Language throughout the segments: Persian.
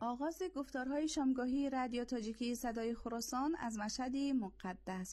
آغاز گفتارهای شامگاهی رادیو تاجیکی صدای خراسان از مشهد مقدس.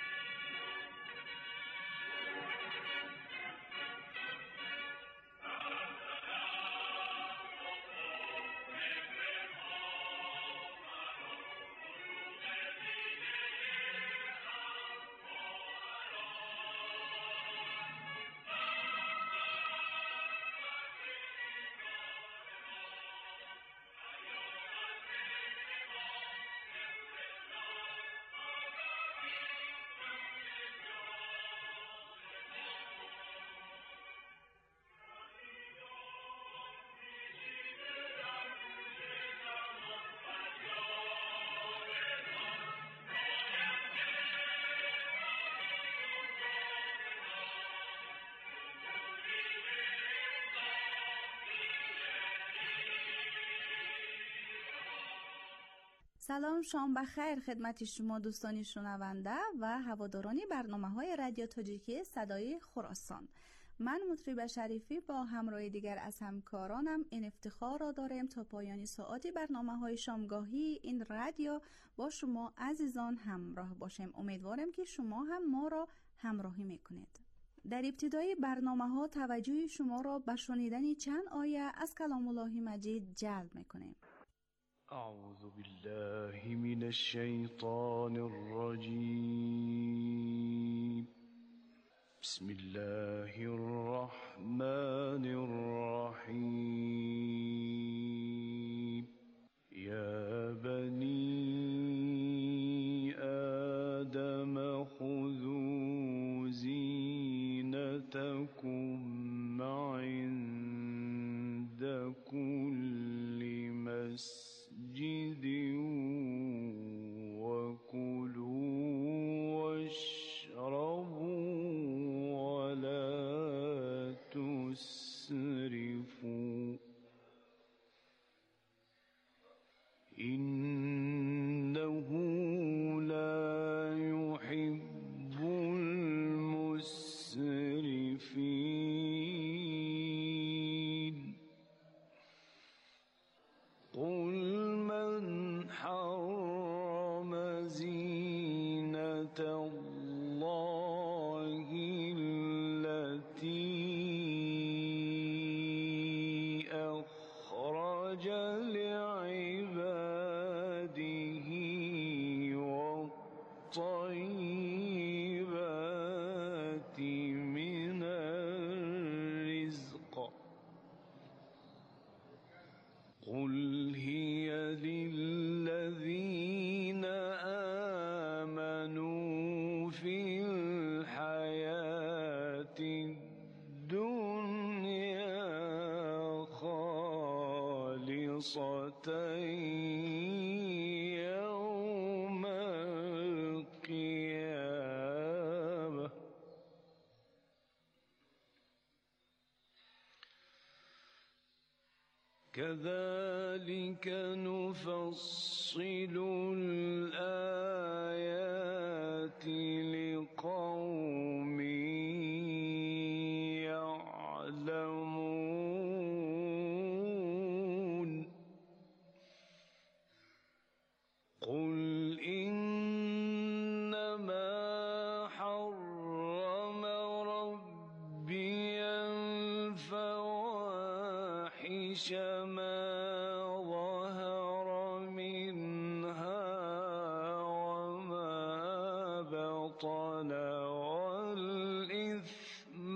سلام، شام بخیر خدمت شما دوستانی شنونده و هوادارانی برنامه‌های رادیو تاجیکی صدای خراسان. من مطرب شریفی با همراه دیگر از همکارانم این افتخار را داریم تا پایان ساعتی برنامه‌های شامگاهی این رادیو با شما عزیزان همراه باشیم. امیدوارم که شما هم ما را همراهی میکنید. در ابتدای برنامه‌ها توجه شما را به شنیدن چند آیه از کلام الله مجید جلب میکنیم. أعوذ بالله من الشيطان الرجيم. بسم الله الرحمن الرحيم. يا بني آدم خذوا زينتكم عند كل مسجد وكلوا واشربوا ولا تسرفوا إنه لا يحب المسرفين. قل من حرم زينة الله التي أخرج لعباده والطيبات من الرزق قل هي للذين آمنوا في الحياة الدنيا خالصة يوم القيامة. كذلك نفصل الآيات لقوم يعلمون. قل إنما حرم ربي الفواحش ما ظهر منها وما بطن والإثم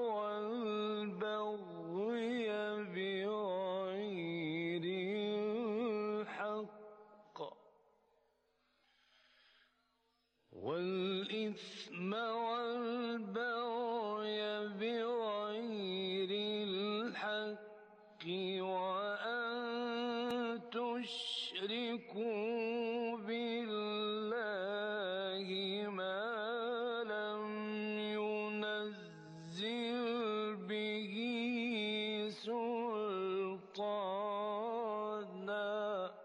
والبغي بغير الحق بغير الحق وأن تشركوا بالله ما لم ينزل به سلطانا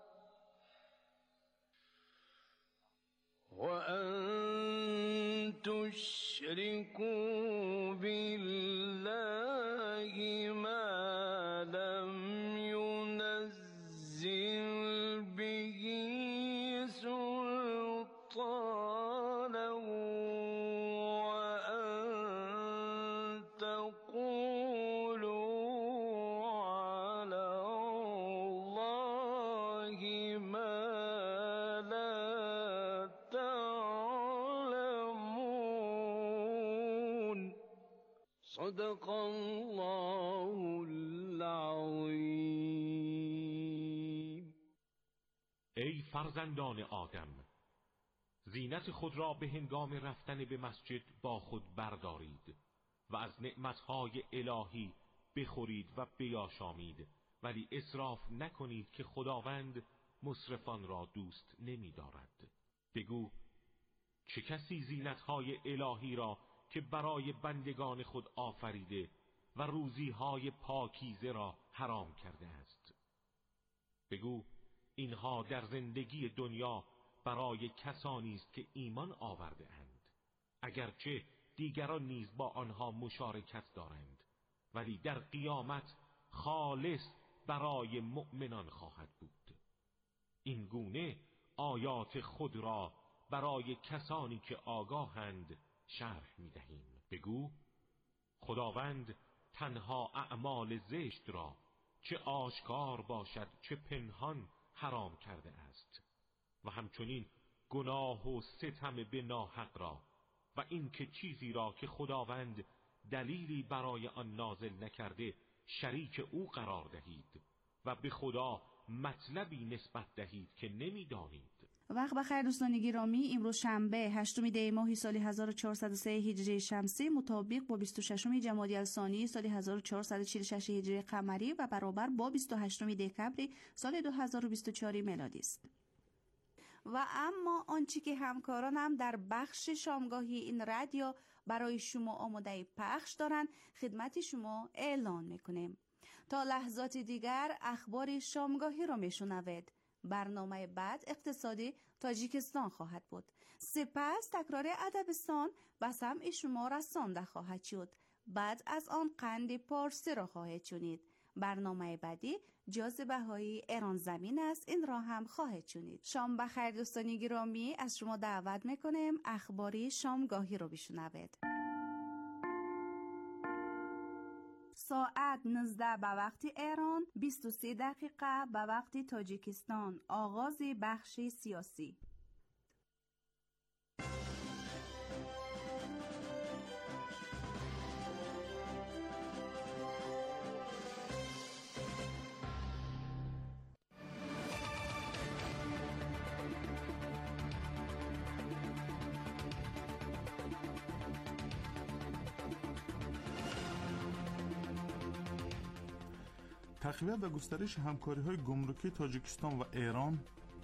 تشركوا بالله ما لم ينزل سلطانا وأن تقولوا على الله ما لا تعلمون. صدق الله العظیم. ای فرزندان آدم، زینت خود را به هنگام رفتن به مسجد با خود بردارید و از نعمتهای الهی بخورید و بیاشامید، ولی اسراف نکنید که خداوند مسرفان را دوست نمی دارد. بگو چه کسی زینتهای الهی را که برای بندگان خود آفریده و روزیهای پاکیزه را حرام کرده است؟ بگو اینها در زندگی دنیا برای کسانی است که ایمان آورده اند، اگرچه دیگران نیز با آنها مشارکت دارند، ولی در قیامت خالص برای مؤمنان خواهد بود. این گونه آیات خود را برای کسانی که آگاهند شرح می‌دهیم. بگو خداوند تنها اعمال زشت را چه آشکار باشد چه پنهان حرام کرده است و همچنین گناه و ستم به ناحق را و این که چیزی را که خداوند دلیلی برای آن نازل نکرده شریک او قرار دهید و به خدا مطلبی نسبت دهید که نمی‌دانید. وقت بخیر دوستان گرامی، امروز شنبه 8 دی ماه سال 1403 هجری شمسی مطابق با 26 جمادی الثانی سال 1446 هجری قمری و برابر با 28 دکبر سال 2024 میلادی است. و اما آنچه که همکارانم در بخش شامگاهی این رادیو برای شما آماده پخش دارند خدمت شما اعلان میکنیم. تا لحظات دیگر اخبار شامگاهی را میشنوید. برنامه بعد اقتصادی تاجیکستان خواهد بود. سپس تکرار ادبستان به سمع شما رسانده خواهد شد. بعد از آن قند پارسی را خواهد شنید. برنامه بعدی جاذبه های ایران زمین است، این را هم خواهد شنید. شام بخیر دوستان گرامی، از شما دعوت میکنیم اخباری شامگاهی رو بشنوید. ساعت 19 به وقت ایران، 23 دقیقه به وقت تاجیکستان. آغاز بخش سیاسی. تقویت و گسترش همکاری‌های گمرکی تاجیکستان و ایران،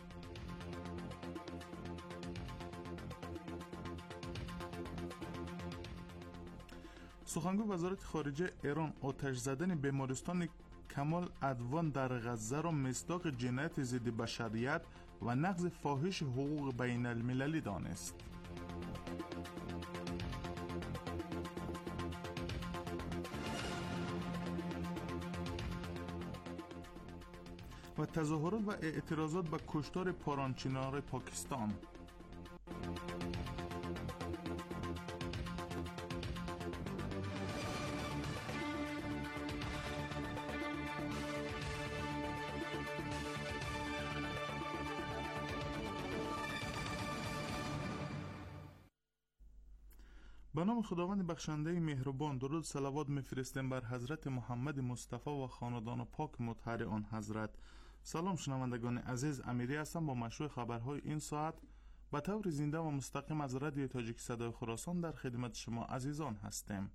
سخنگوی وزارت خارجه ایران آتش زدن بیمارستان کمال ادوان در غزه را مصداق جنایت ضد بشریت و نقض فاحش حقوق بین المللی دانست. و تظاهرات و اعتراضات به کشتار پارانچینار پاکستان. به نام خداوند بخشنده مهربان، درود صلوات میفرستیم بر حضرت محمد مصطفی و خاندان پاک مطهر آن حضرت. سلام شنوندگان عزیز، امیری هستم با مشروع خبرهای این ساعت به طور زنده و مستقیم از رادیو تاجیک صدای خراسان در خدمت شما عزیزان هستیم.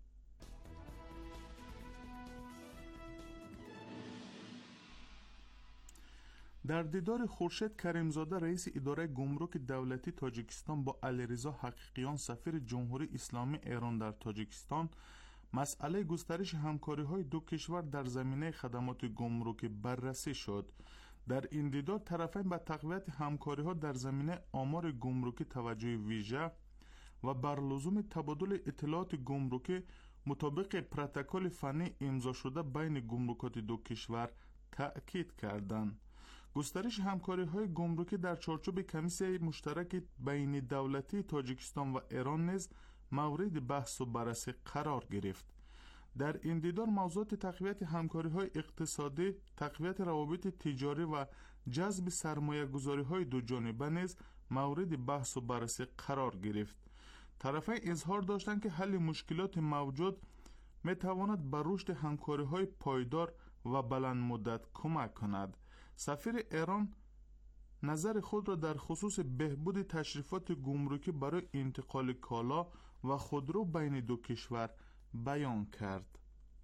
در دیدار خورشید کریمزاده رئیس اداره گمرک دولتی تاجیکستان با علیرضا حقیقیان سفیر جمهوری اسلامی ایران در تاجیکستان، مسئله گسترش همکاری‌های دو کشور در زمینه خدمات گمرکی بررسی شد. در این دیدار طرفین به تقویت همکاری‌ها در زمینه آمار گمرکی توجه ویژه و بر لزوم تبادل اطلاعات گمرکی مطابق پروتکل فنی امضا شده بین گمرکات دو کشور تأکید کردند. گسترش همکاری‌های گمرکی در چارچوب کمیسیون مشترک بین دولتی تاجیکستان و ایران نیز مورد بحث و بررسی قرار گرفت. در این دیدار موضوعات تقویت همکاری‌های اقتصادی، تقویت روابط تجاری و جذب سرمایه‌گذاری‌های دو جانبه نیز مورد بحث و بررسی قرار گرفت. طرفین اظهار داشتند که حل مشکلات موجود می‌تواند بر رشد همکاری‌های پایدار و بلند مدت کمک کند. سفیر ایران نظر خود را در خصوص بهبود تشریفات گمرکی برای انتقال کالا و خودرو بین دو کشور بیان کرد.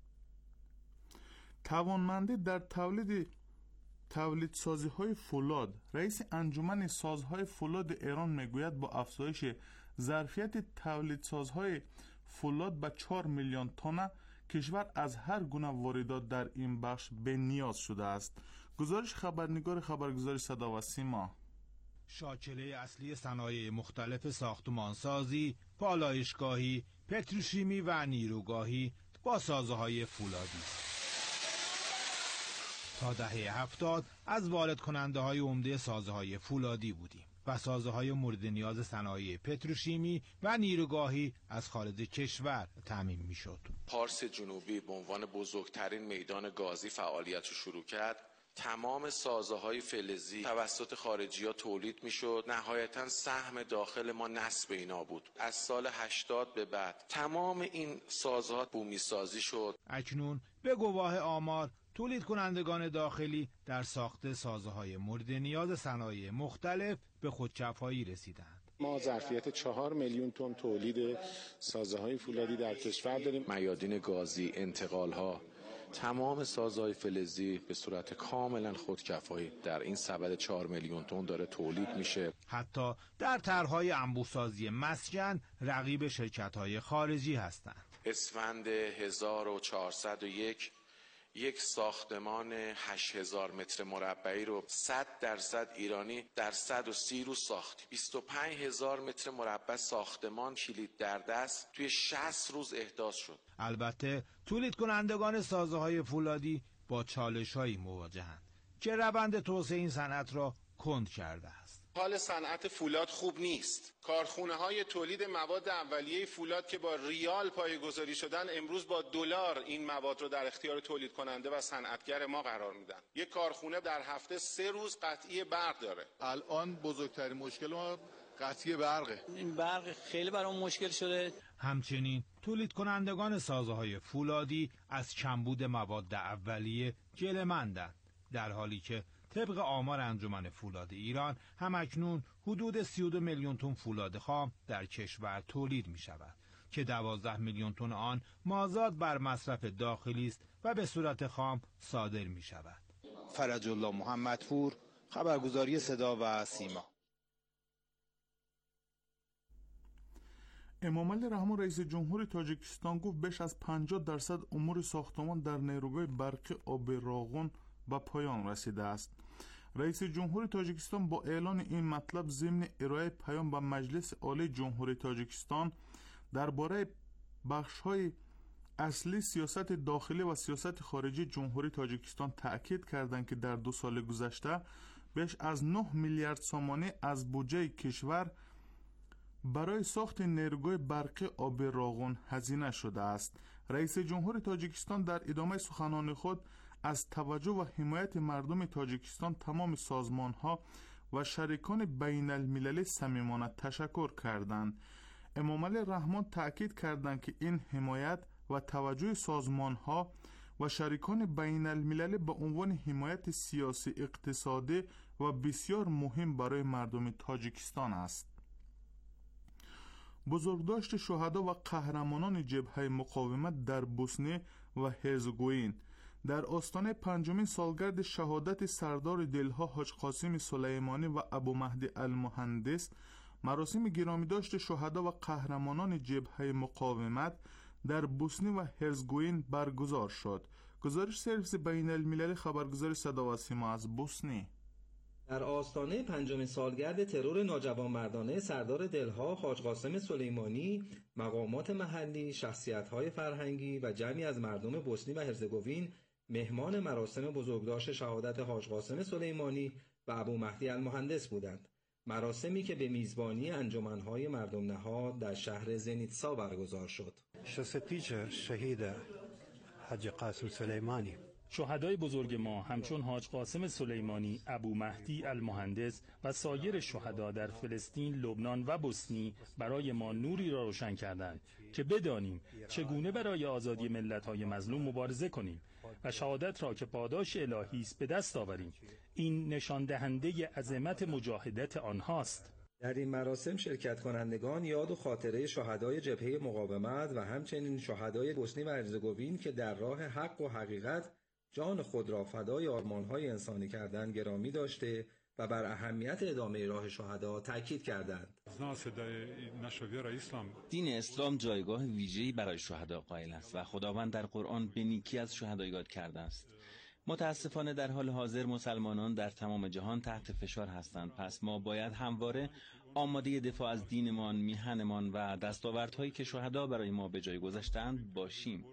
توانمندی در تولید سازی های فولاد. رئیس انجمن سازهای فولاد ایران میگوید با افزایش ظرفیت تولید سازهای فولاد به 4 میلیون تن کشور از هر گونه واردات در این بخش به نیاز شده است. گزارش خبرنگار خبرگزاری صدا و سیما. شاکله اصلی صنایع مختلف ساختمانسازی، پالایشگاهی، پتروشیمی و نیروگاهی با سازه‌های فولادی. تا دهه 70 از وارد کننده های عمده سازه‌های فولادی بودیم و سازه‌های مورد نیاز صنایع پتروشیمی و نیروگاهی از خارج کشور تامین می‌شد. پارس جنوبی به عنوان بزرگترین میدان گازی فعالیت رو شروع کرد. تمام سازه‌های فلزی توسط خارجی‌ها تولید می‌شد. نهایتاً سهم داخل ما نصب اینا بود. از سال 80 به بعد تمام این سازها بومی سازی شد. اکنون به گواه آمار تولید کنندگان داخلی در ساخت سازه‌های مورد نیاز صنایع مختلف به خودکفایی رسیدند. ما ظرفیت 4 میلیون تن تولید سازه‌های فولادی در کشور داریم. میادین گازی، انتقال‌ها، تمام سازهای فلزی به صورت کاملا خودکفایی در این سبد 4 میلیون تن داره تولید میشه. حتی در طرح‌های انبوه‌سازی مسکن رقیب شرکت‌های خارجی هستند. اسفند 1401 یک ساختمان 8000 متر مربعی رو 100% ایرانی در 130 روز ساختیم. 25000 متر مربع ساختمان کلید در دست توی 60 روز احداث شد. البته تولید کنندگان سازه‌های فولادی با چالش‌هایی مواجهند که روند توسعه این صنعت را کند کرده است. حال صنعت فولاد خوب نیست. کارخونه‌های تولید مواد اولیه فولاد که با ریال پایه‌گذاری شدن امروز با دلار این مواد رو در اختیار تولید کننده و صنعتگر ما قرار میدن. یک کارخونه در هفته 3 روز قطعی برق داره. الان بزرگترین مشکل ما قطعی برقه. این برق خیلی برام مشکل شده. همچنین تولید کنندگان سازه‌های فولادی از کمبود مواد اولیه گله‌مندند، در حالی که طبق آمار انجمن فولاد ایران همکنون حدود 32 میلیون تن فولاد خام در کشور تولید می شود که 12 میلیون تن آن مازاد بر مصرف داخلی است و به صورت خام صادر می شود. فرج الله محمدپور، خبرگزاری صدا و سیما. امامعلی رحمان رئیس جمهور تاجیکستان گفت بیش از 50% امور ساختمان در نیروگاه برقی آب راغون به پایان رسیده است. رئیس جمهور تاجیکستان با اعلان این مطلب ضمن ارائه پیام به مجلس عالی جمهوری تاجیکستان درباره بخش‌های اصلی سیاست داخلی و سیاست خارجی جمهوری تاجیکستان تأکید کردند که در 2 سال گذشته بیش از 9 میلیارد سامانه از بودجه کشور برای ساخت نیروگاه برقی آب راغون هزینه شده است. رئیس جمهور تاجیکستان در ادامه سخنان خود از توجه و حمایت مردم تاجیکستان تمام سازمان‌ها و شریکان بین المللی صمیمانه تشکر کردند. امامعلی رحمان تأکید کردند که این حمایت و توجه سازمان‌ها و شریکان بین المللی به عنوان حمایت سیاسی اقتصادی و بسیار مهم برای مردم تاجیکستان است. بزرگداشت شهدا و قهرمانان جبهه مقاومت در بوسنی و هرزگوین در آستانه 5مین سالگرد شهادت سردار دلها حاج قاسم سلیمانی و ابو مهدی المهندس، مراسم گرامیداشت شهدا و قهرمانان جبهه مقاومت در بوسنی و هرزگوین برگزار شد. گزارش سرویس بین المللی خبرگزاری صدا و سیما از بوسنی. در آستانه 5مین سالگرد ترور ناجوانمردانه سردار دلها حاج قاسم سلیمانی، مقامات محلی، شخصیت‌های فرهنگی و جمعی از مردم بوسنی و هرزگوین مهمان مراسم بزرگداشت شهادت حاج قاسم سلیمانی و ابو مهدی المهندس بودند. مراسمی که به میزبانی انجمن‌های مردم نهاد در شهر زنیتسا برگزار شد. شستیچ شهید حاج قاسم سلیمانی. شهدای بزرگ ما همچون حاج قاسم سلیمانی، ابو مهدی المهندس و سایر شهدا در فلسطین، لبنان و بوسنی برای ما نوری را روشن کردند که بدانیم چگونه برای آزادی ملت‌های مظلوم مبارزه کنیم و شهادت را که پاداش الهی است به دست آوریم. این نشان دهنده عظمت مجاهدت آنهاست. در این مراسم شرکت کنندگان یاد و خاطره شهدای جبهه مقاومت و همچنین شهدای بوسنی و هرزگوین که در راه حق و حقیقت جان خود را فدای آرمان‌های انسانی کردند گرامی داشته و بر اهمیت ادامه راه شهدا تاکید کردند. دین اسلام جایگاه ویژه‌ای برای شهدا قائل است و خداوند در قرآن به نیکی از شهدا یاد کرده است. متاسفانه در حال حاضر مسلمانان در تمام جهان تحت فشار هستند، پس ما باید همواره آماده دفاع از دینمان، میهنمان و دستاوردهایی که شهدا برای ما به جای گذاشتند باشیم.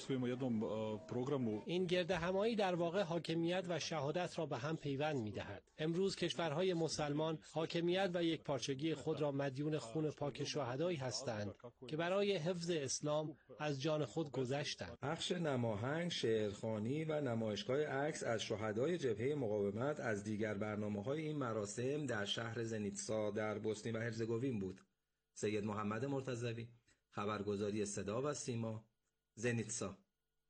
این گردهمایی در واقع حاکمیت و شهادت را به هم پیوند می‌دهد. امروز کشورهای مسلمان حاکمیت و یکپارچگی خود را مدیون خون پاک شهدایی هستند که برای حفظ اسلام از جان خود گذشتند. پخش نماهنگ، شعرخوانی و نمایشگاه عکس از شهدای جبهه مقاومت از دیگر برنامه‌های این مراسم در شهر زنیتسا در بوسنی و هرزگوین بود. سید محمد مرتضوی، خبرگزاری صدا و سیما، زنیتسا.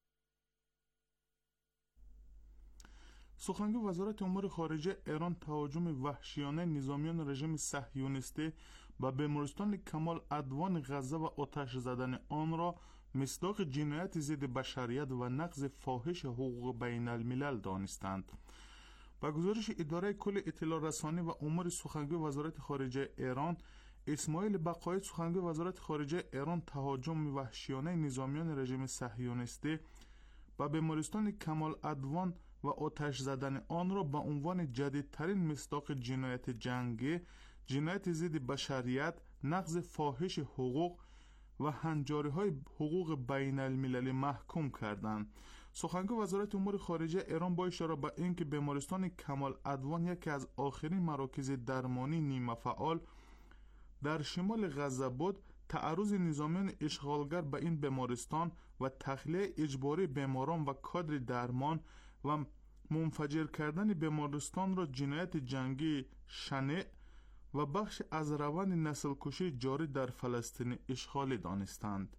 سخنگوی وزارت امور خارجه ایران تهاجم وحشیانه نظامیان رژیم صهیونیستی و بیمارستان کمال عدوان غزه و آتش زدن آن را مصداق جنایت ضد بشریت و نقض فاحش حقوق بین الملل دانستند. با گزارش اداره کل اطلاع رسانی و امور سخنگوی وزارت خارجه ایران اسماعیل بقایی، سخنگوی وزارت خارجه ایران تهاجم وحشیانه نظامیان رژیم صهیونیستی و بیمارستان کمال عدوان و آتش زدن آن را به عنوان جدیدترین مصداق جنایت جنگی، جنایت ضد بشریت، نقض فاحش حقوق و هنجاری‌های حقوق بین المللی محکوم کردند. سخنگوی وزارت امور خارجه ایران با اشاره به اینکه بیمارستان کمال عدوان یکی از آخرین مراکز درمانی نیمه فعال در شمال غزه بود، تعرض نظامیان اشغالگر به این بیمارستان و تخلیه اجباری بیماران و کادر درمان و منفجر کردن بیمارستان را جنایت جنگی شنیع و بخش از روند نسل کشی جاری در فلسطین اشغالی دانستند.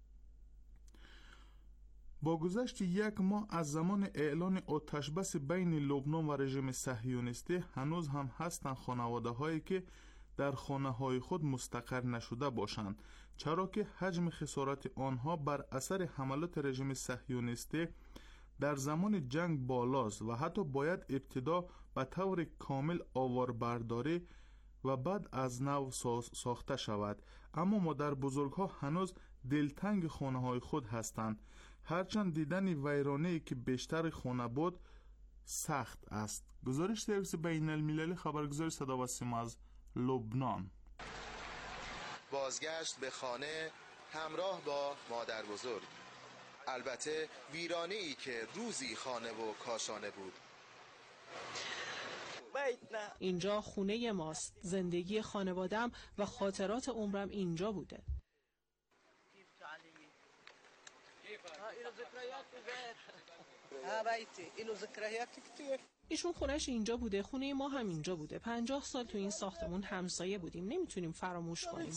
با گذشت یک ماه از زمان اعلان آتشبس بین لبنان و رژیم صهیونیستی هنوز هم هستند خانواده هایی که در خانه های خود مستقر نشده باشند، چرا که حجم خسارت آنها بر اثر حملات رژیم صهیونیستی در زمان جنگ بالاست و حتی باید ابتدا به طور کامل آواربرداری و بعد از نو ساخته شود. اما مادر بزرگها هنوز دلتنگ خانه های خود هستند، هرچند دیدن ویرانه‌ای که بیشتر خانه بود سخت است. گزارش سرویس بین المللی خبرگزاری صدا و سیما از لبنان. بازگشت به خانه همراه با مادر بزرگ، البته ویرانه‌ای که روزی خانه و کاشانه بود. اینجا خونه ماست، زندگی خانوادم و خاطرات عمرم اینجا بوده. ایشون خونش اینجا بوده، خونه ما هم اینجا بوده. 50 سال تو این ساختمون همسایه بودیم، نمیتونیم فراموش کنیم.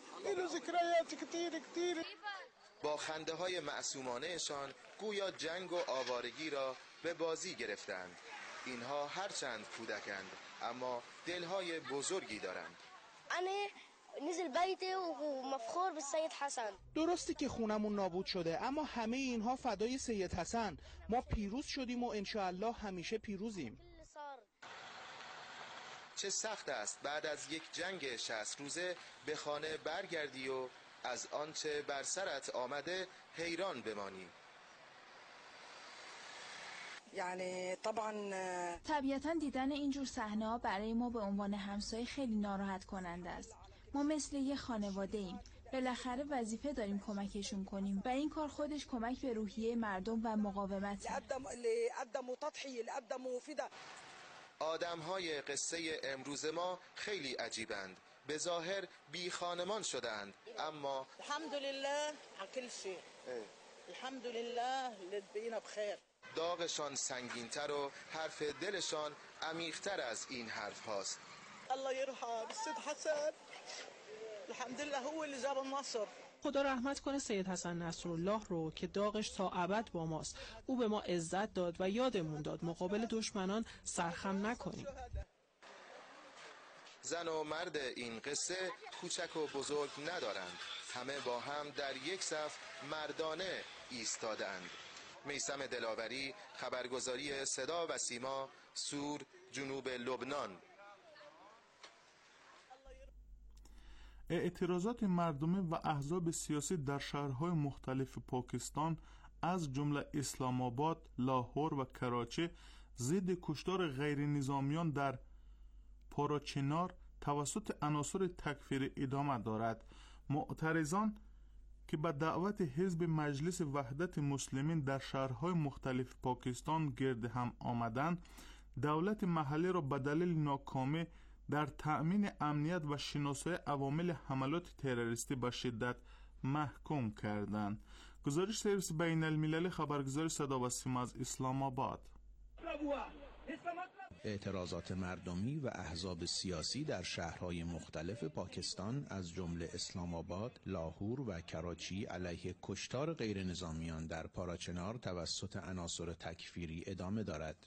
با خنده های معصومانهشان گویا جنگ و آوارگی را به بازی گرفتند. اینها هرچند کودکند اما دلهای بزرگی دارند. نزل بیته و مفخور به سید حسن. درسته که خونمون نابود شده، اما همه اینها فدای سید حسن. ما پیروز شدیم و انشاءالله همیشه پیروزیم. چه سخت است بعد از یک جنگ 60 روزه به خانه برگردی و از آنچه بر سرت آمده حیران بمانی. یعنی طبیعتاً دیدن اینجور صحنه‌ها برای ما به عنوان همسایه خیلی ناراحت کننده است. ما مثل یه خانواده ایم. بالاخره وظیفه داریم کمکشون کنیم و این کار خودش کمک به روحیه مردم و مقاومت. آدم‌های قصه امروز ما خیلی عجیبند. به ظاهر بی خانمان شدند، اما الحمدلله کل شیء الحمدلله لبینا بخیر. داغشان سنگین‌تر و حرف دلشان عمیق‌تر از این حرف هاست. الله يرحم السيد حسن الحمدلله هو اللي جاب النصر. خدا رحمت کنه سید حسن نصرالله رو که داغش تا ابد با ماست. او به ما عزت داد و یادمون داد مقابل دشمنان سرخم نکنیم. زن و مرد این قصه کوچک و بزرگ ندارند، همه با هم در یک صف مردانه ایستادند. میثم دلاوری، خبرگزاری صدا و سیما، سور، جنوب لبنان. اعتراضات مردمی و احزاب سیاسی در شهرهای مختلف پاکستان از جمله اسلام آباد، لاهور و کراچی ضد کشتار غیر نظامیان در پاراچنار توسط عناصر تکفیری ادامه دارد. معترضان که به دعوت حزب مجلس وحدت مسلمین در شهرهای مختلف پاکستان گرد هم آمدند، دولت محلی را به دلیل ناکامی در تأمین امنیت و شناسایی عوامل حملات تروریستی به شدت محکوم کردند. گزارش سرویس بین المللی خبرگزاری صدا و سیما از اسلام آباد. اعتراضات مردمی و احزاب سیاسی در شهرهای مختلف پاکستان از جمله اسلام آباد، لاهور و کراچی علیه کشتار غیر نظامیان در پاراچنار توسط عناصر تکفیری ادامه دارد.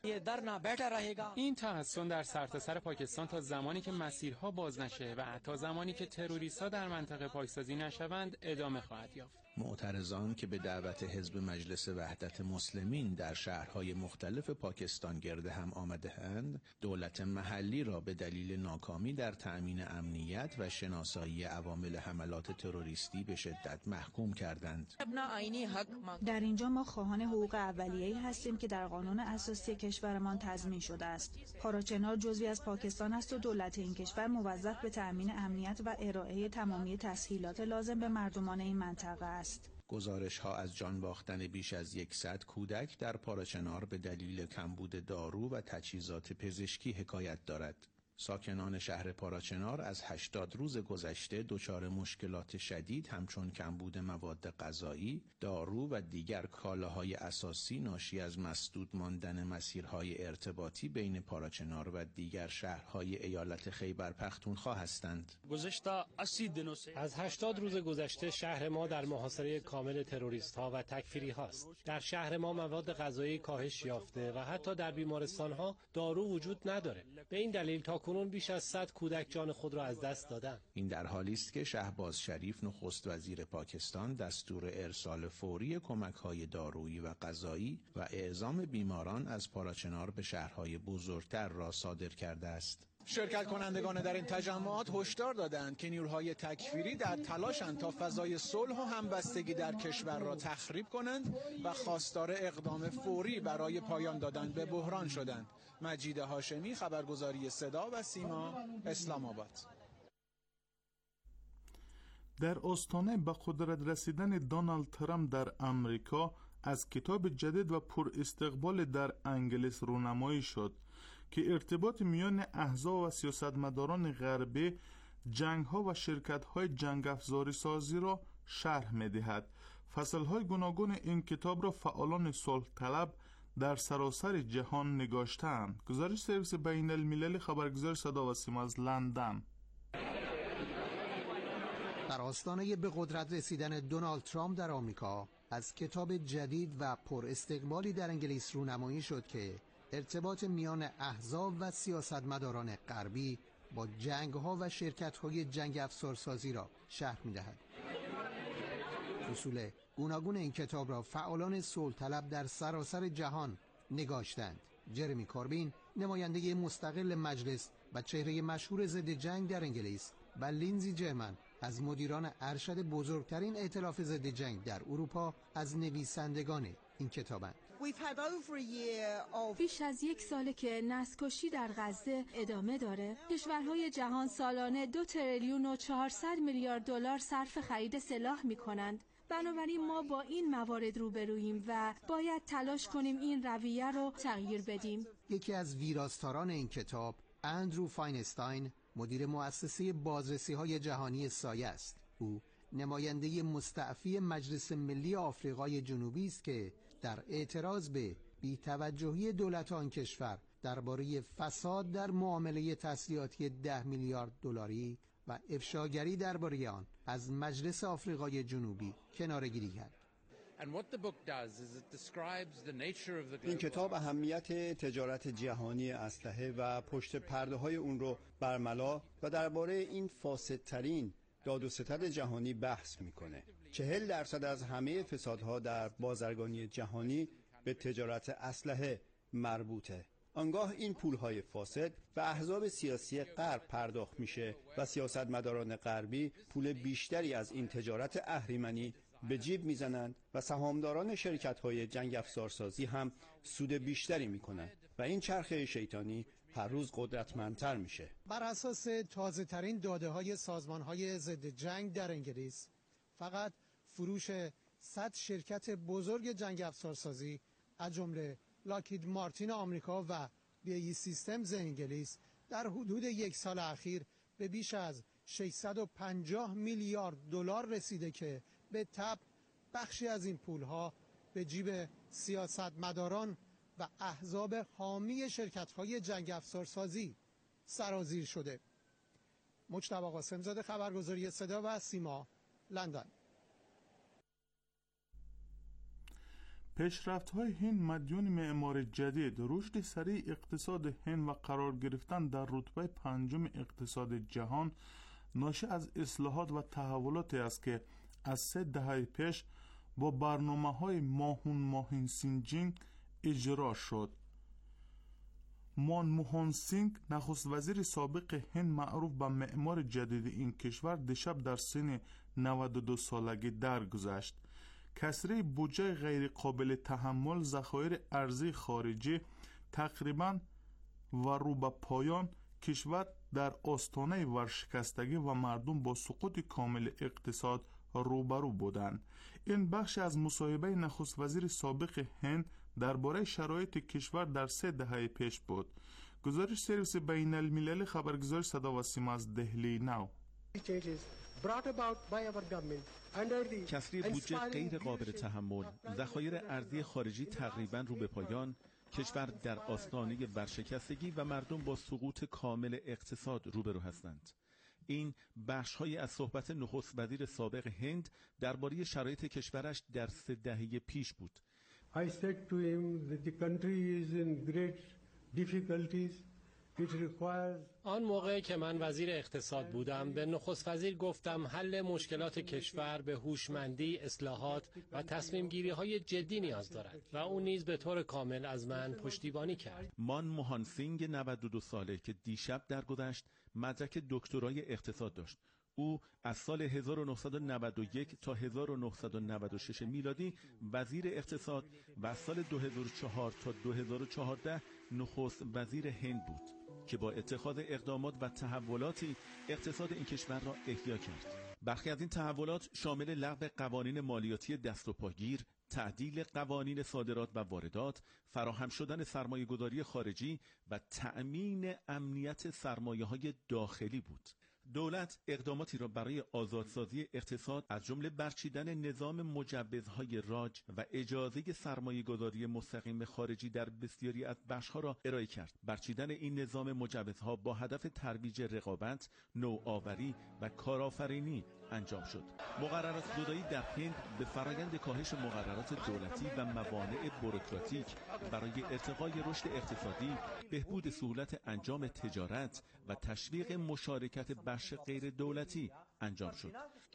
این تعصب در سرتاسر پاکستان تا زمانی که مسیرها باز نشه و تا زمانی که تروریست‌ها در منطقه پایسازی نشوند ادامه خواهد یافت. معترضان که به دعوت حزب مجلس وحدت مسلمین در شهرهای مختلف پاکستان گرد هم آمده‌اند، دولت محلی را به دلیل ناکامی در تأمین امنیت و شناسایی عوامل حملات تروریستی به شدت محکوم کردند. در اینجا ما خواهان حقوق اولیه‌ای هستیم که در قانون اساسی کشورمان تضمین شده است. پاراچنار جزوی از پاکستان است و دولت این کشور موظف به تأمین امنیت و ارائه تمامی تسهیلات لازم به مردمان این منطقه است. گزارش ها از جان باختن بیش از 100 کودک در پاراچنار به دلیل کمبود دارو و تجهیزات پزشکی حکایت دارد. ساکنان شهر پاراچنار از 80 روز گذشته دچار مشکلات شدید همچون کمبود مواد غذایی، دارو و دیگر کالاهای اساسی ناشی از مسدود ماندن مسیرهای ارتباطی بین پاراچنار و دیگر شهرهای ایالت خیبر پختونخوا هستند. از 80 روز گذشته شهر ما در محاصره کامل تروریست ها و تکفیری هاست. در شهر ما مواد غذایی کاهش یافته و حتی در بیمارستان ها دارو وجود نداره. به این دلیل تا کنون بیش از 100 کودک جان خود را از دست دادند. این در حالی است که شهباز شریف نخست وزیر پاکستان دستور ارسال فوری کمک‌های دارویی و غذایی و اعزام بیماران از پاراچنار به شهرهای بزرگتر را صادر کرده است. شرکت کنندگان در این تجمعات هشدار دادند که نیروهای تکفیری در تلاشند تا فضای صلح و همبستگی در کشور را تخریب کنند و خواستار اقدام فوری برای پایان دادن به بحران شدند. مجید هاشمی، خبرگزاری صدا و سیما، اسلام آباد. در آستانه به قدرت رسیدن دونالد ترامپ در امریکا از کتاب جدید و پر استقبال در انگلیس رونمایی شد که ارتباط میان احزاب و سیاستمداران غربی، جنگ‌ها و شرکت‌های جنگ افزاری سازی را شرح می‌دهد. فصل‌های گوناگون این کتاب را فعالان صلح طلب در سراسر جهان نگاشتند. گزارش سرویس بین المللی خبرگزاری صدا و سیما از لندن. در آستانه به قدرت رسیدن دونالد ترامپ در آمریکا از کتاب جدید و پر استقبالی در انگلیس رونمایی شد که ارتباط میان احزاب و سیاستمداران غربی با جنگ‌ها و شرکت‌های جنگ افزارسازی را شرح می‌دهد. فصول گوناگون این کتاب را فعالان صلح طلب در سراسر جهان نگاشتند. جرمی کوربین، نماینده مستقل مجلس و چهره مشهور ضد جنگ در انگلیس، و لینزی جرمن از مدیران ارشد بزرگترین ائتلاف ضد جنگ در اروپا از نویسندگان این کتابند. بیش از یک ساله که نسل‌کشی در غزه ادامه داره. کشورهای جهان سالانه 2 تریلیون و 400 میلیارد دلار صرف خرید سلاح می‌کنند. بنابراین ما با این موارد روبروییم و باید تلاش کنیم این رویه رو تغییر بدیم. یکی از ویراستاران این کتاب، اندرو فاینستاین، مدیر مؤسسه بازرسی‌های جهانی سایه است. او نماینده مستعفی مجلس ملی آفریقای جنوبی است که در اعتراض به بی‌توجهی دولت آن کشور درباره فساد در معامله تسلیحاتی 10 میلیارد دلاری و افشاگری درباره آن از مجلس آفریقای جنوبی کناره‌گیری کرد. این کتاب اهمیت تجارت جهانی اسلحه و پشت پرده های اون رو برملا و درباره این فاسدترین داد و ستد جهانی بحث میکنه. 40% از همه فسادها در بازرگانی جهانی به تجارت اسلحه مربوطه. آنگاه این پولهای فاسد و احزاب سیاسی غرب پرداخت میشه و سیاستمداران غربی پول بیشتری از این تجارت اهریمنی به جیب میزنند و سهامداران شرکت‌های جنگ افزارسازی هم سود بیشتری میکنند و این چرخه شیطانی هر روز قدرتمندتر میشه. بر اساس تازه‌ترین داده‌های سازمان‌های ضد جنگ در انگلیس، فقط فروش 100 شرکت بزرگ جنگ افزارسازی از جمله لاکهید مارتین آمریکا و BAE سیستمز انگلیس در حدود یک سال اخیر به بیش از 650 میلیارد دلار رسیده که به تبع بخشی از این پولها به جیب سیاستمداران و احزاب حامی شرکت‌های جنگ افزارسازی سرازیر شده. مجتبی قاسم‌زاده، خبرگزاری صدا و سیما، لندن. پیشرفت‌های هند مدیون معمار جدید، رشد سریع اقتصاد هند و قرار گرفتن در رتبه 5 اقتصاد جهان ناشی از اصلاحات و تحولاتی است که از 3 دهه پیش با برنامه‌های مانموهن سینگ اجرا شد. مانموهن سینگ نخست وزیر سابق هند معروف به معمار جدید این کشور دیشب در سن 92 سالگی درگذشت. کسری بودجه غیر قابل تحمل، ذخایر ارزی خارجی تقریباً و رو به پایان، کشور در آستانه ورشکستگی و مردم با سقوط کامل اقتصاد روبرو بودند. این بخش از مصاحبه نخست وزیر سابق هند درباره شرایط کشور در 3 دهه پیش بود. گزارش سرویس بین المللی خبرگزاری صدا و سیما از دهلی نو. کسری بودجه غیر قابل تحمل، ذخایر ارزی خارجی تقریباً رو به پایان، کشور در آستانه ورشکستگی و مردم با سقوط کامل اقتصاد روبرو هستند. این بخش‌هایی از صحبت نخست وزیر سابق هند درباره شرایط کشورش در 3 دهه پیش بود. I said to him that the country is in great difficulties. It requires آن موقع که من وزیر اقتصاد بودم به نخست وزیر گفتم حل مشکلات کشور به هوشمندی، اصلاحات و تصمیم گیری های جدی نیاز دارد و او نیز به طور کامل از من پشتیبانی کرد. مانموهن سینگ 92 ساله که دیشب درگذشت مدرک دکترای اقتصاد داشت. او از سال 1991 تا 1996 میلادی وزیر اقتصاد و از سال 2004 تا 2014 نخست وزیر هند بود که با اتخاذ اقدامات و تحولاتی اقتصاد این کشور را احیا کرد. برخی از این تحولات شامل لغو قوانین مالیاتی دست و پاگیر، تعدیل قوانین صادرات و واردات، فراهم شدن سرمایه‌گذاری خارجی و تأمین امنیت سرمایه‌های داخلی بود. دولت اقداماتی را برای آزادسازی اقتصاد از جمله برچیدن نظام مجوزهای راج و اجازه سرمایه‌گذاری مستقیم خارجی در بسیاری از بخش‌ها را ارائه کرد. برچیدن این نظام مجوزها با هدف ترویج رقابت، نوآوری و کارآفرینی انجام شد. مقررات زدایی در هند به فرایند کاهش مقررات دولتی و موانع بوروکراتیک برای ارتقای رشد اقتصادی، بهبود سهولت انجام تجارت و تشویق مشارکت بخش غیر دولتی انجام شد.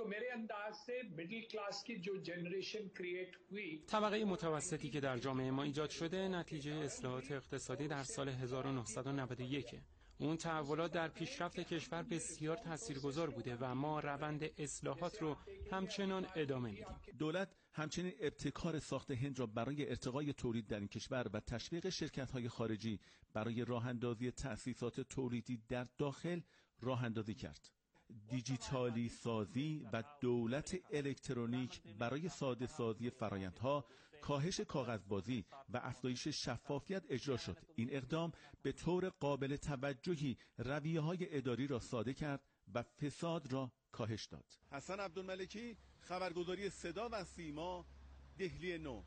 طبقه متوسطی که در جامعه ما ایجاد شده نتیجه اصلاحات اقتصادی در سال 1991. اون تحولات در پیشرفت کشور بسیار تاثیرگذار بوده و ما روند اصلاحات رو همچنان ادامه میدیم. دولت همچنین ابتکار ساخت هند را برای ارتقای تولید در این کشور و تشویق شرکت‌های خارجی برای راه‌اندازی تأسیسات تولیدی در داخل راه‌اندازی کرد. دیجیتالی سازی و دولت الکترونیک برای ساده سازی فرآیندها، کاهش کاغذبازی و افزایش شفافیت اجرا شد. این اقدام به طور قابل توجهی رویه‌های اداری را ساده کرد و فساد را کاهش داد. حسن عبدالملکی، خبرگزاری صدا و سیما، دهلی نو.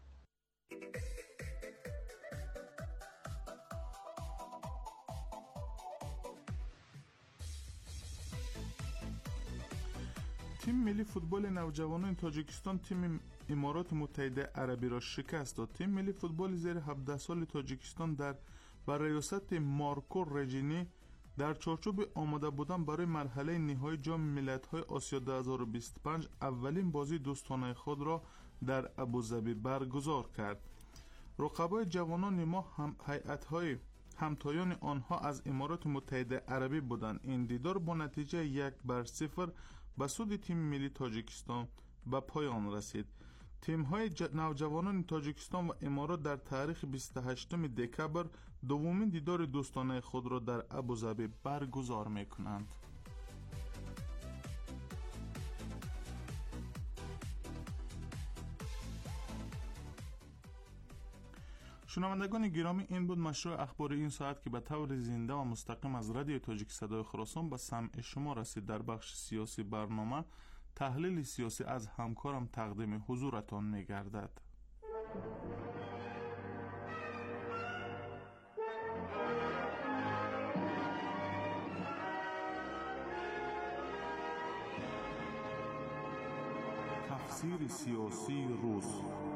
تیم ملی فوتبال نوجوانان تاجیکستان تیم امارات متحده عربی را شکست داد. تیم ملی فوتبال زیر 17 سال تاجیکستان بر ریاست مارکو رژینی در چارچوب آماده بودن برای مرحله نهایی جام ملت‌های آسیا 2025 اولین بازی دوستانه خود را در ابوظبی برگزار کرد. رقبای جوانان ما هیئت‌های همتایان آنها از امارات متحده عربی بودند. این دیدار با نتیجه 1-0 به سود تیم ملی تاجیکستان به پایان رسید. تیم‌های نوجوانان تاجیکستان و امارات در تاریخ 28 دکبر دومین دیدار دوستانه خود را در ابوظبی برگزار می‌کنند. شنوندگان گرامی، این بود مشروع اخباری این ساعت که به طور زنده و مستقیم از رادیو تاجیک صدای خراسان به سمع شما رسید. در بخش سیاسی برنامه تحلیل سیاسی از همکارم تقدیم حضورتان می‌گردد. تفسیر سیاسی روز.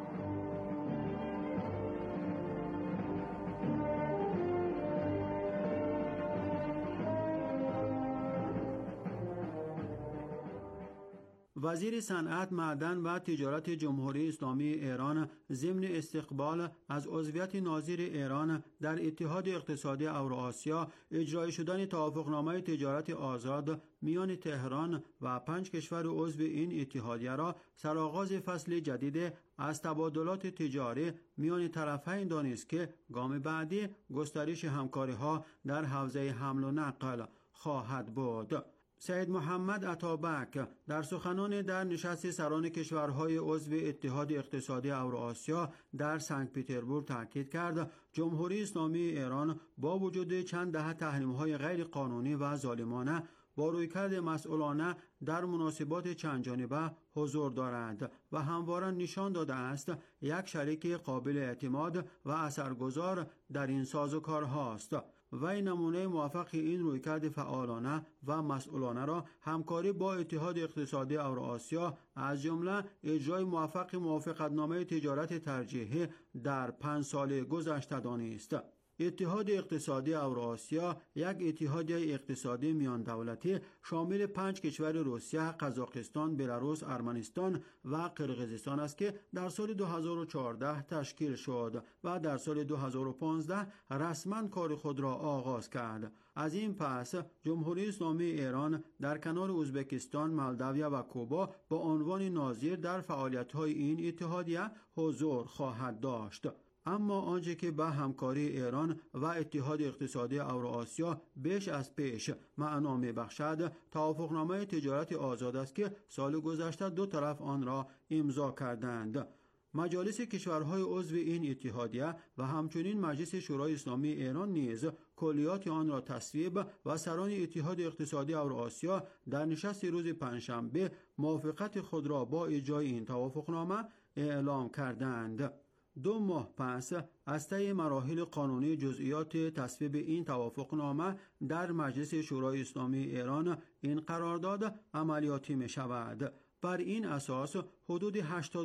وزیر صنعت، معدن و تجارت جمهوری اسلامی ایران ضمن استقبال از عضویت ناظر ایران در اتحاد اقتصادی اوراسیا اجرای شدن توافقنامه تجارت آزاد میان تهران و 5 کشور عضو این اتحادیه را سرآغاز فصل جدید از تبادلات تجاری میان طرفین دانست که گام بعدی گسترش همکاری‌ها در حوزه حمل و نقل خواهد بود. سید محمد عطابک در سخنان در نشست سران کشورهای عضو اتحاد اقتصادی اوراسیا در سنت پترزبورگ تاکید کرد جمهوری اسلامی ایران با وجود چند دهه تحریم‌های غیر قانونی و ظالمانه با رویکرد مسئولانه در مناسبات چند جانبه حضور دارد و همواره نشان داده است یک شریک قابل اعتماد و اثرگذار در این سازوکارهاست. و نمونه موفق این رویکرد فعالانه و مسئولانه را همکاری با اتحاد اقتصادی اوراسیا از جمله اجرای موفق موافقتنامه تجارت ترجیحی در 5 سال گذشته دانست. اتحاد اقتصادی اوراسیا یک اتحادیه اقتصادی میان دولتی شامل 5 کشور روسیه، قزاقستان، بلاروس، ارمنستان و قرقیزستان است که در سال 2014 تشکیل شد و در سال 2015 رسما کار خود را آغاز کرد. از این پس جمهوری اسلامی ایران در کنار ازبکستان، مولداوی و کوبا با عنوان ناظر در فعالیت‌های این اتحادیه حضور خواهد داشت. اما آنچه که به همکاری ایران و اتحاد اقتصادی اوراسیا بیش از پیش معنا می‌بخشد توافقنامه تجارت آزاد است که سال گذشته دو طرف آن را امضا کردند. مجالس کشورهای عضو این اتحادیه و همچنین مجلس شورای اسلامی ایران نیز کلیات آن را تصویب و سران اتحاد اقتصادی اوراسیا در نشست روز پنجشنبه موافقت خود را با اجرای این توافقنامه اعلام کردند. 2 ماه پس از طی مراحل قانونی جزئیات تصویب این توافقنامه در مجلس شورای اسلامی ایران این قرارداد عملیاتی می شود. بر این اساس حدود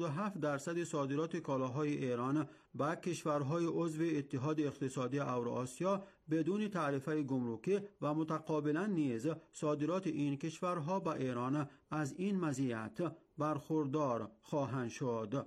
87% صادرات کالاهای ایران به کشورهای عضو اتحاد اقتصادی اوراسیا بدون تعرفه گمرکی و متقابلا نیز صادرات این کشورها به ایران از این مزیت برخوردار خواهند شد.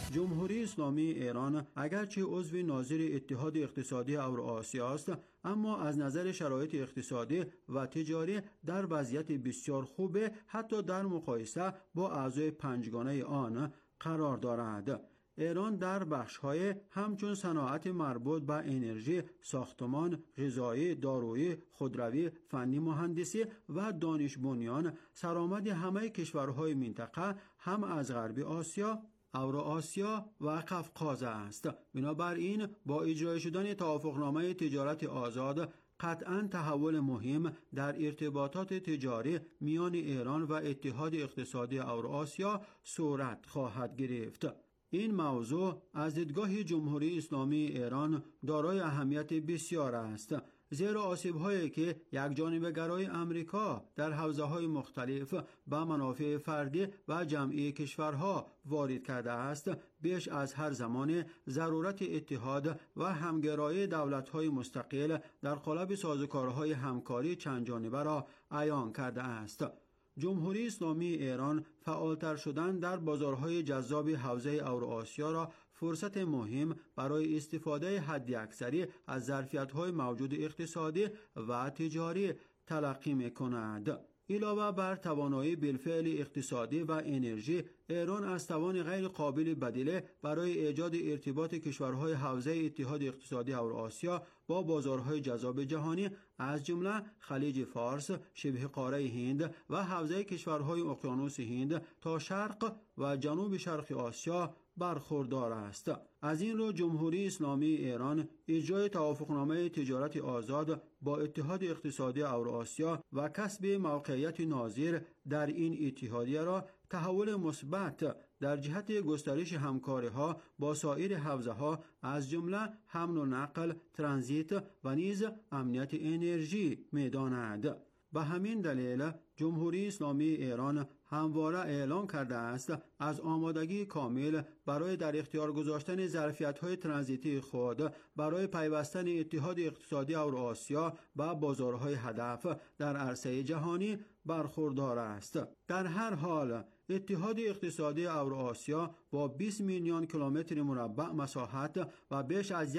جمهوری اسلامی ایران اگرچه عضو ناظر اتحاد اقتصادی اوراسیا است، اما از نظر شرایط اقتصادی و تجاری در وضعیت بسیار خوب، حتی در مقایسه با اعضای پنجگانه آن قرار دارد. ایران در بخش‌های همچون صنایع مربوط به انرژی، ساختمان، غذایی، دارویی، خودروی، فنی مهندسی و دانش بنیان سرآمد همه کشورهای منطقه هم از غرب آسیا، اوراسیا و قفقاز است. بنابراین با اجرای شدن توافقنامه تجارت آزاد قطعاً تحول مهم در ارتباطات تجاری میان ایران و اتحاد اقتصادی اوراسیا صورت خواهد گرفت. این موضوع از دیدگاه جمهوری اسلامی ایران دارای اهمیت بسیار است، زیرا آسیب‌هایی که یکجانبه‌گرای آمریکا در حوزه‌های مختلف به منافع فردی و جمعی کشورها وارد کرده است، بیش از هر زمان ضرورت اتحاد و همگرایی دولت‌های مستقل در قالب سازوکارهای همکاری چندجانبه را عیان کرده است. جمهوری اسلامی ایران فعالتر شدن در بازارهای جذاب حوزه اوراسیا را فرصت مهم برای استفاده حداکثری از ظرفیت‌های موجود اقتصادی و تجاری تلقی می‌کند. علاوه بر توانایی بالفعل اقتصادی و انرژی، ایران از توان غیر قابل بدیل برای ایجاد ارتباط کشورهای حوزه اتحاد اقتصادی اوراسیا با بازارهای جذاب جهانی از جمله خلیج فارس، شبه قاره هند و حوزه کشورهای اقیانوس هند تا شرق و جنوب شرق آسیا برخوردار است. از این رو جمهوری اسلامی ایران اجرای توافقنامه تجارت آزاد با اتحاد اقتصادی اوراسیا و کسب موقعیت ناظر در این اتحادیه را تحول مثبت در جهت گسترش همکاری‌ها با سایر حوزه‌ها از جمله حمل و نقل، ترانزیت و نیز امنیت انرژی می‌داند. به همین دلیل جمهوری اسلامی ایران همواره اعلان کرده است از آمادگی کامل برای در اختیار گذاشتن ظرفیت‌های ترانزیتی خود برای پیوستن اتحاد اقتصادی اوراسیا به بازارهای هدف در عرصه جهانی برخوردار است. در هر حال اتحاد اقتصادی اوراسیا با 20 میلیون کیلومتر مربع مساحت و بیش از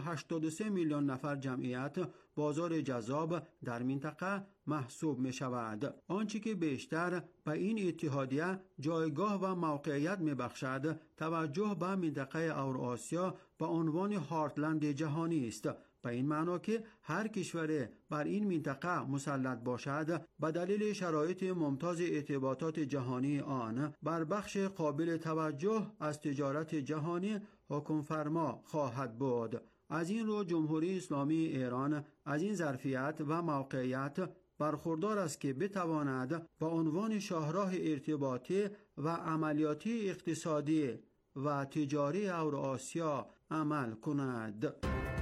183 میلیون نفر جمعیت بازار جذاب در منطقه محسوب می شود. آنچه که بیشتر به این اتحادیه جایگاه و موقعیت می بخشد توجه به منطقه اوراسیا به عنوان هارتلند جهانی است، به این معنا که هر کشور بر این منطقه مسلط باشد به دلیل شرایط ممتاز ارتباطات جهانی آن بر بخش قابل توجه از تجارت جهانی حکم فرما خواهد بود. از این رو جمهوری اسلامی ایران از این ظرفیت و موقعیت برخوردار است که بتواند به عنوان شاهراه ارتباطی و عملیاتی اقتصادی و تجاری اوراسیا عمل کند.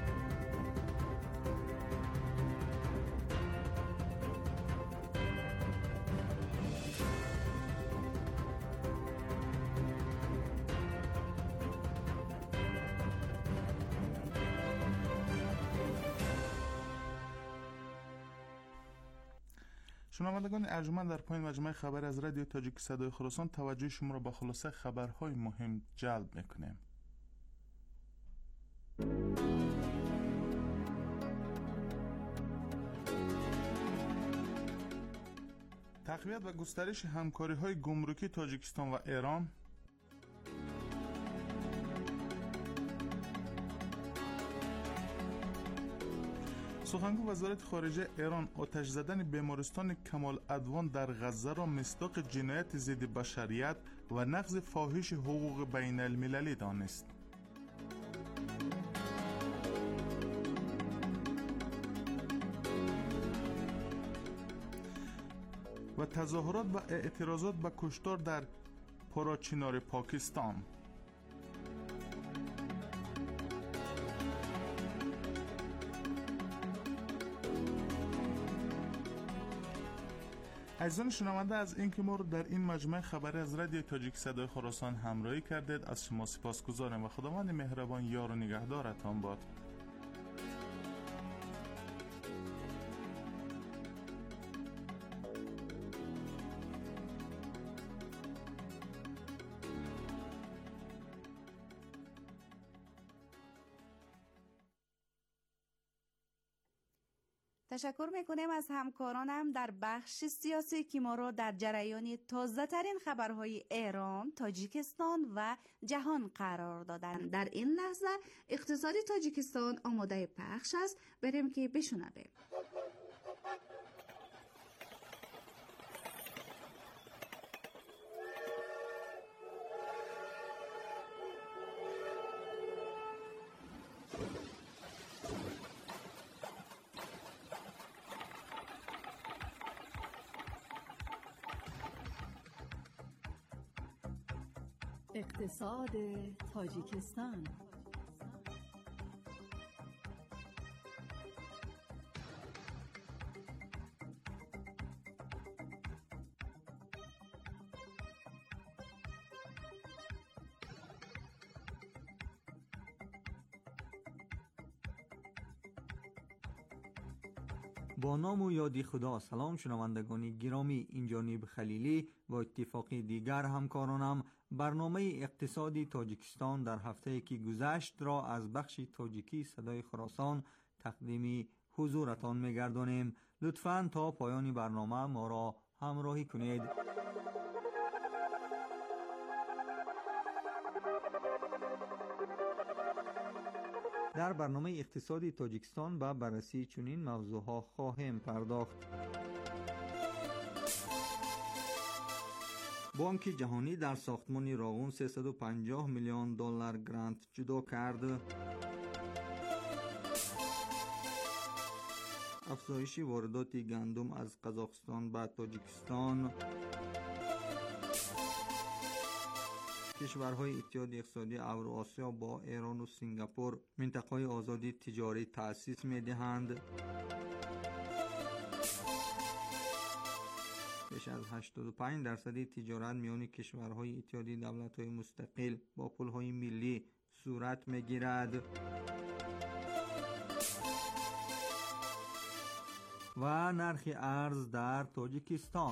شنوندگان ارجمند، در پایین مجموعه خبر از رادیو تاجیک صدای خراسان توجه شما را به خلاصه خبرهای مهم جلب میکنیم. تقویت و گسترش همکاری‌های گمرکی تاجیکستان و ایران، سخنگوی وزارت خارجه ایران آتش زدن بیمارستان کمال ادوان در غزه را مصداق جنایت ضد بشریت و نقض فاحش حقوق بین المللی دانست. و تظاهرات و اعتراضات به کشتار در پاراچینار پاکستان. عزیزان شنونده، از اینکه ما رو در این مجموعه خبری از رادیو تاجیک صدای خراسان همراهی کردید از شما سپاسگزارم و خداوند مهربان یار و نگهدارتان باد. تشکر میکنیم از همکارانم در بخش سیاسی که ما را در جریان تازه ترین خبرهای ایران، تاجیکستان و جهان قرار دادند. در این لحظه اقتصاد تاجیکستان آماده پخش است. بریم که بشنویم. اقتصاد تاجیکستان. با نام و یادی خدا. سلام شنوندگان گرامی، این جانب خلیلی و اتفاقی دیگر همکارانم برنامه اقتصادی تاجیکستان در هفته که گذشت را از بخش تاجیکی صدای خراسان تقدیم حضورتان می‌گردانیم. لطفاً تا پایان برنامه ما را همراهی کنید. در برنامه اقتصادی تاجیکستان به بررسی چنین موضوعها خواهیم پرداخت. بانک جهانی در ساختمان راغون 350 میلیون دلار گرانت جدا کرد. افزایش واردات گندم از قزاقستان به تاجیکستان. کشورهای اتحاد اقتصادی اوراسیا با ایران و سنگاپور منطقه آزادی تجاری تأسیس می‌دهند. بیش از 85% تجارت میان کشورهای اتحادیه دولت‌های مستقل با پل‌های ملی صورت می‌گیرد. و نرخ ارز در تاجیکستان.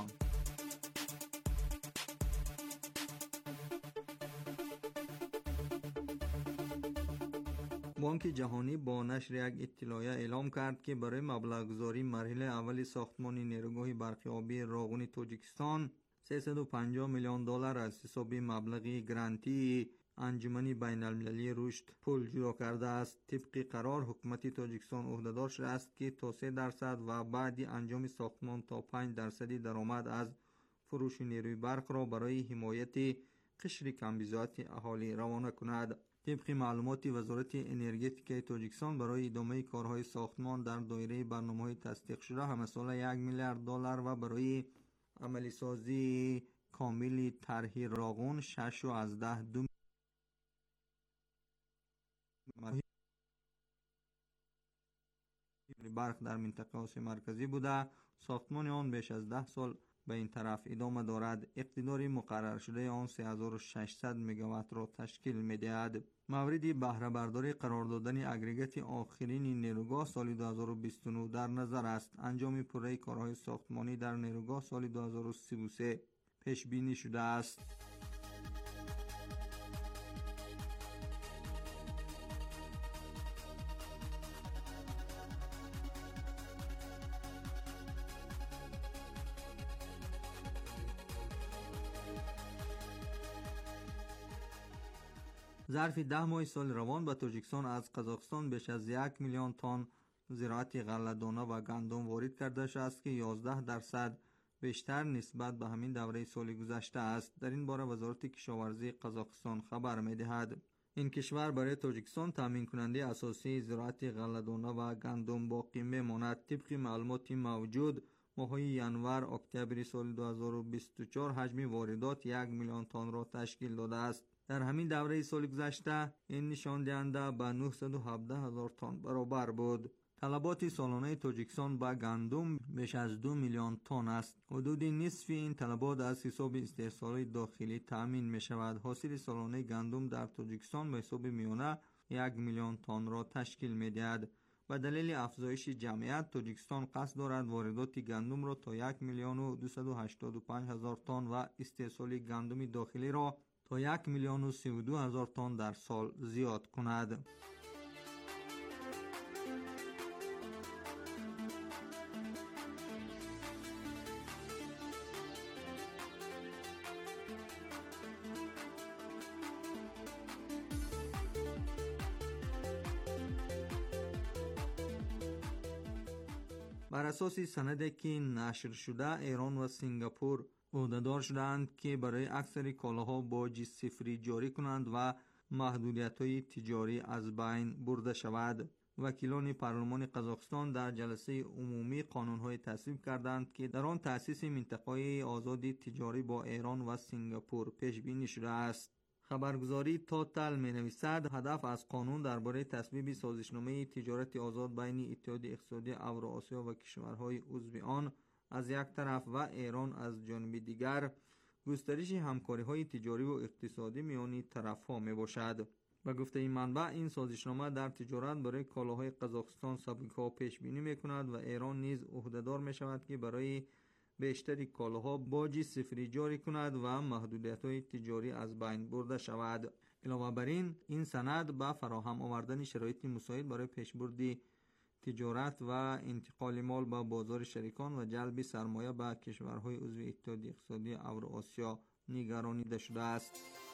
بانک جهانی با نشر یک اطلاعیه اعلام کرد که برای مبلغ‌گذاری مرحله اول ساختمان نیروگاه برق آبی راغون تاجیکستان 350 میلیون دلار از حساب مبلغی گرانتی انجمن بین المللی رشد پول جدا کرده است. طبق قرار حکومت تاجیکستان عهدهدار شده است که تا 3% و بعد انجام ساختمان تا 5% درآمد از فروش نیروی برق را برای حمایت قشر کمبزاعت اهالی روانه کند. طبق معلومات وزارت انرژتیک تاجیکستان برای ادامه کارهای ساختمان در دایره برنامه‌های تصدیق شده همه ساله 1 میلیارد دلار و برای عملی سازی کامل طرح راغون 6.2 برق در منطقه آسیا مرکزی بوده. ساختمان آن بیش از 10 سال به این طرف ادامه دارد. اقتدار مقرر شده آن 3600 مگاوات را تشکیل می‌دهد. مورد بهره برداری قرار دادن اگریگات آخرین نیروگاه سال 2029 در نظر است. انجام پوره کارهای ساختمانی در نیروگاه سال 2033 پیش بینی شده است. ظرف 10 ماه سال روان به تاجیکستان از قزاقستان بیش از 1 میلیون تن زراعت غله‌دانه و گندم وارد کرده شده است که 11% بیشتر نسبت به همین دوره سال گذشته است. در این باره وزارت کشاورزی قزاقستان خبر می‌دهد. این کشور برای تاجیکستان تامین کننده اساسی زراعت غله‌دانه و گندم باقی می‌ماند. طبق معلومات موجود ماه‌های ینور اکتبر سال 2024 حجم واردات 1 میلیون تن را تشکیل داده است. در همین دوره سال گذشته این نشان دهنده به 917,000 تن برابر بود. طلبات سالانه تاجیکستان به گندم بیش از 2 میلیون تن است. حدود نصف این طلبات از حساب استحصال داخلی تامین می شود. حاصل سالانه گندم در تاجیکستان به حساب میانه 1 میلیون تن را تشکیل می دهد. به دلیل افزایش جمعیت تاجیکستان قصد دارد واردات گندم را تا 1,285,000 تن و استحصال گندم داخلی را تا 1,032,000 تن در سال زیاد کند. بر اساس سندی که نشر شده، ایران و سنگاپور عهدهدار شدند که برای اکثر کالاها باج صفری جاری کنند و محدودیت‌های تجاری از بین برده شود. وکیلان پارلمان قزاقستان در جلسه عمومی قانون‌های تصویب کردند که در آن تأسیس منطقه آزاد تجاری با ایران و سنگاپور پیش بینی شده است. خبرگزاری توتال می‌نویسد هدف از قانون درباره تصویب سازشنامه تجارت آزاد بین اتحاد اقتصادی اوراسیا و کشورهای عضو آن از یک طرف و ایران از جانب دیگر گسترش همکاری‌های تجاری و اقتصادی میان طرف‌ها میباشد. به گفته این منبع، این سازشنامه در تجارت برای کالاهای قزاقستان سابقا پیش بینی می‌کند و ایران نیز عهدهدار می‌شود که برای بیشتری کالاها باج صفری جاری کند و محدودیت‌های تجاری از بین برده شود. علاوه بر این سند به فراهم آوردن شرایط مساعد برای پیشبرد تجارت و انتقال مال به بازار شریکان و جلب سرمایه به کشورهای عضو اتحاد اقتصادی اوراسیا نگرانیده شده است.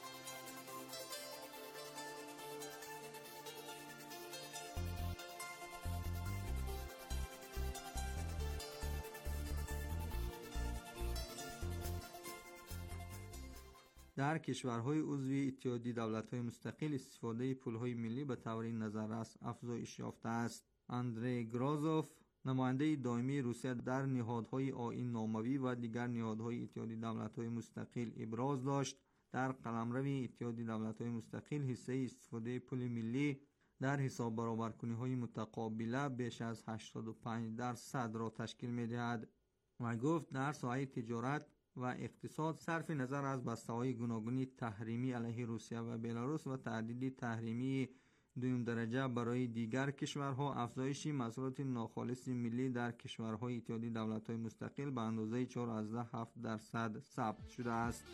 در کشورهای عضو اتحادیه دولت‌های مستقل استفاده پول‌های ملی به طور نظررس افزایش یافته است. اندری گرازوف، نماینده دائمی روسیه در نهادهای آیین ناموی و دیگر نهادهای اتحادیه دولت‌های مستقل ابراز داشت در قلمرو اتحادیه دولت‌های مستقل حصه استفاده پول ملی در حساب برابرکنی‌های متقابله بیش از 85% را تشکیل می‌دهد و گفت در ساحه تجارت و اقتصاد صرف نظر از بسته‌های گوناگون تحریمی علیه روسیه و بلاروس و تهدید تحریمی دوم درجه برای دیگر کشورها، افزایش محصولات ناخالص ملی در کشورهای اتحادیه دولت‌های مستقل به اندازه 4.7% ثبت شده است.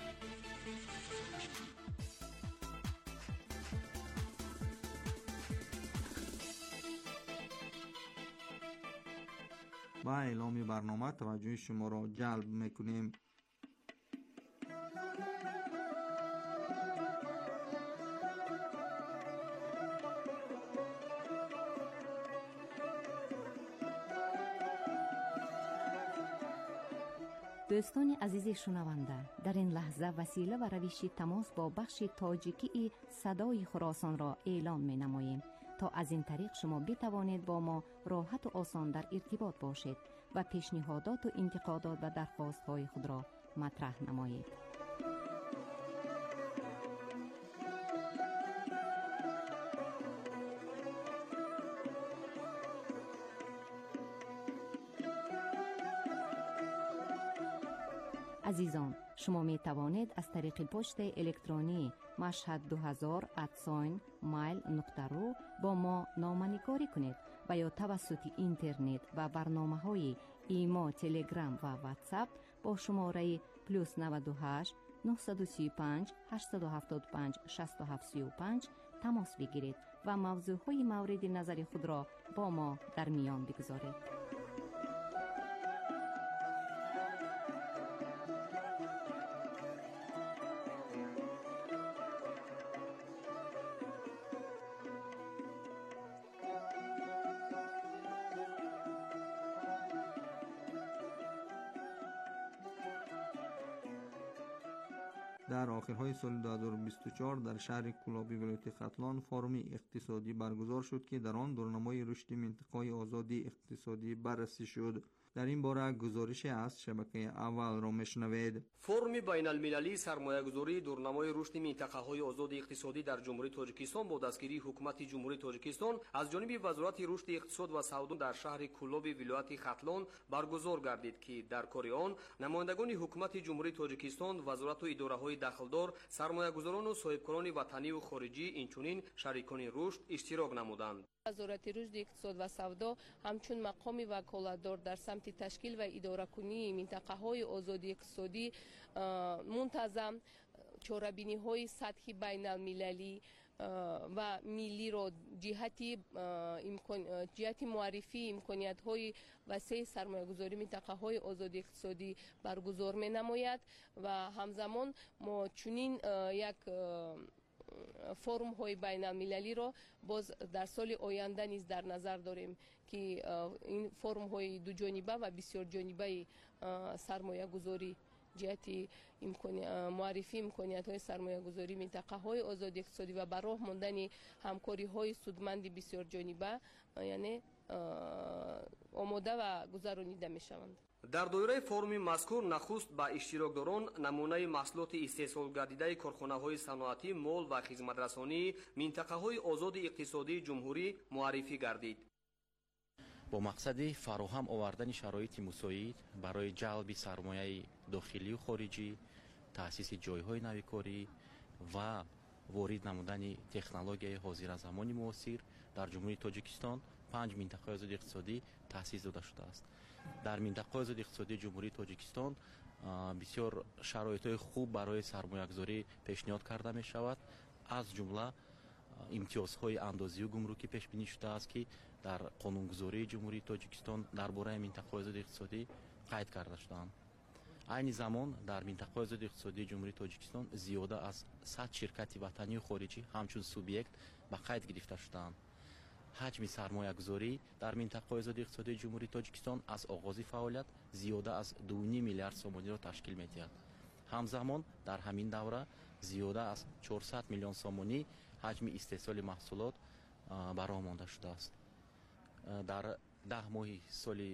با اعلام برنامه توجه شما را جلب میکنیم. دوستان عزیز شنونده، در این لحظه وسیله و روش تماس با بخش تاجیکی صدای خراسان را اعلام می نماییم تا از این طریق شما بتوانید با ما راحت و آسان در ارتباط باشید و پیشنهادات و انتقادات و درخواست‌های خود را مطرح نمایید. عزیزان، شما می توانید از طریق پست الکترونی mashhad2000@mail.ru با ما نامه‌نگاری کنید و یا توسط اینترنت و برنامه‌های ایما، تلگرام و واتساپ با شماره +98 935 875 6735 تماس بگیرید و موضوعهای مورد نظر خود را با ما در میان بگذارید. در آخرهای سال 2024 در شهر کولابی ولایت ختلان فورم اقتصادی برگزار شد که در آن دورنمای رشد منطقه آزادی اقتصادی بررسی شد. در این باره گزارش از شبکه اول را میشنوید. فرم بین المللی سرمایه‌گذاری دورنمای رشد منطقه‌های آزاد اقتصادی در جمهوری تاجیکستان با دستگیری حکومت جمهوری تاجیکستان از جانب وزارت رشد اقتصاد و سودا در شهر کولابی ولایت ختلان برگزار گردید که در کار آن نمایندگان حکومت جمهوری تاجیکستان، وزارت و اداره‌های داخلدار، سرمایه‌گذاران و صاحبکاران وطنی و خارجی اینچنین شریکان رشد اشتراک نمودند. وزارت رشد اقتصاد و سودا همچون مقام وکالتدار در سمت تشکیل و اداره کنی منطقه‌های آزاد اقتصادی منتظم چاره‌بینی‌های سطحی بین المللی و ملی را جهت معرفی امکانیت‌های وسیع سرمایه‌گذاری منطقه‌های آزاد اقتصادی برگزار می‌نماید و همزمان ما چنین یک форум ҳои байналмилалӣ ро боз дар соли оянда низ дар назар дорем ки ин форум ҳои дуҷониба ва бисёрҷонибаи сармоягузорӣ ҷиҳати муаррифии имкониятҳои сармоягузорӣ минтақаҳои озоди иқтисодӣ ва ба роҳ мондани ҳамкориҳои судманди бисёрҷониба яъне омода ва гузаронида мешаванд. дар доираи форуми мазкур нахуст ба иштирокдорон намунаи маҳсулоти истеҳсолгардидаи корхонаҳои саноатӣ, мол ва хизматрасонии минтақаҳои озоди иқтисодии ҷумҳурӣ муаррифӣ гардид. бо мақсади фароҳам овардани шароити мусоид барои ҷалби сармояи дохилию хориҷӣ, таъсиси ҷойҳои навикорӣ ва ворид намудани технологияи ҳозиразамони муосир дар ҷумҳурии тоҷикистон 5 минтақаи озоди иқтисодӣ таъсис дода шудааст. дар минтақаи озоди иқтисодии ҷумҳурии тоҷикистон бисёр шароитҳои хуб барои сармоягузорӣ пешниҳод карда мешавад. аз ҷумла имтиёзҳои андозию гумрукӣ пешбинӣ шудааст ки дар қонунгузории ҷумҳурии тоҷикистон дар бораи минтақаи озоди иқтисодӣ қайд карда шудаанд. айни замон дар минтақаи озоди иқтисодии ҷумҳурии тоҷикистон зиёда аз 100 ширкати ватанию хориҷӣ ҳамчун субъект ба қайд гирифта шудаанд. ҳаҷми сармоягузорӣ дар минтақаи озоди иқтисодии ҷумҳурии тоҷикистон аз оғози фаъолият зиёда аз 2.5 миллиард сомониро ташкил медиҳад. ҳамзамон дар ҳамин давра зиёда аз 400 миллион сомонӣ ҳаҷми истеҳсоли маҳсулот ба роҳ монда шудааст. дар 10 моҳи соли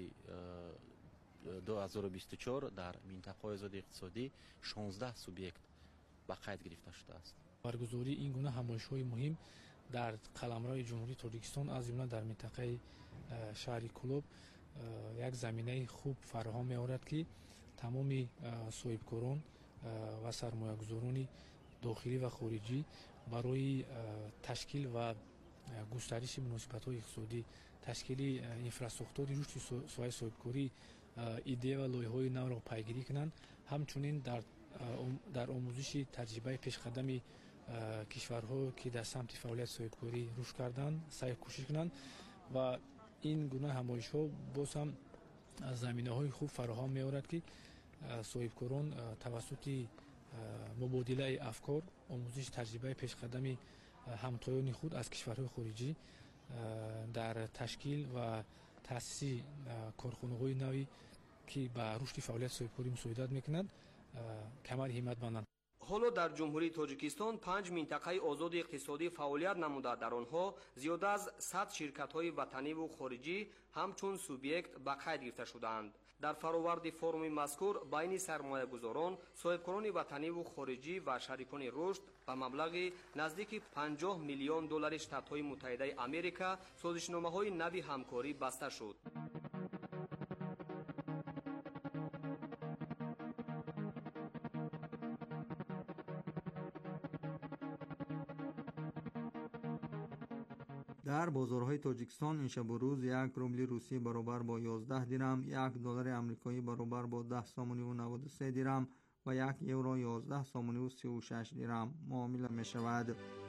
2024 дар минтақаи озоди иқтисодӣ 16 субъект ба қайд гирифта шудааст. баргузории ин гуна ҳамоишҳои муҳим дар қаламрои ҷумҳурии тоҷикистон аз ҷумла дар минтақаи шаҳри Кӯлоб як заминаи хуб фароҳам меорад ки тамоми соҳибкорон ва сармоягузорони дохилӣ ва хориҷӣ барои ташкил ва густариши муносибатҳои иқтисодӣ, ташкили инфраструктури рушди соҳаи соҳибкорӣ идея ва лоиҳаҳои навро пайгирӣ кунанд. ҳамчунин дар омӯзиши таҷрибаи пешқадами кишварҳо ки дар самти фаъолияти соҳибкорӣ рушд карданд сайр кӯшиш кунанд ва ин гуна ҳамоишҳо боз ҳам заминаҳои хуб фароҳам меорад ки соҳибкорон тавассути мубодилаи афкор, омӯзиши таҷрибаи пешқадами ҳамтоёни худ аз кишварҳои хориҷӣ дар ташкил ва таъсиси корхонаҳои навӣ ки ба рушди фаъолияти соҳибкорӣ мусоидат мекунад камари ҳиммат банданд. ҳоло дар ҷумҳурии тоҷикистон 5 минтақаи озоди иқтисодӣ фаъолият намуда, дар онҳо зиёда аз 100 ширкатҳои ватаниву хориҷӣ ҳамчун субъект ба қайд гирифта шудаанд. дар фароварди форуми мазкур байни сармоягузорон, соҳибкорони ватаниву хориҷӣ ва шарикони рушд ба маблағи наздики $50 миллион Штатҳои Муттаҳидаи Америка созишномаҳои нави ҳамкорӣ баста шуд. дар бозорҳои тоҷикистон иншабу рӯз 1 рубли русӣ баробар бо 11 дирам, 1 доллари амрикоӣ баробар бо 10 сомониву 93 дирам ва 1 евро 11 сомониву 36 дирам муомила мешавад.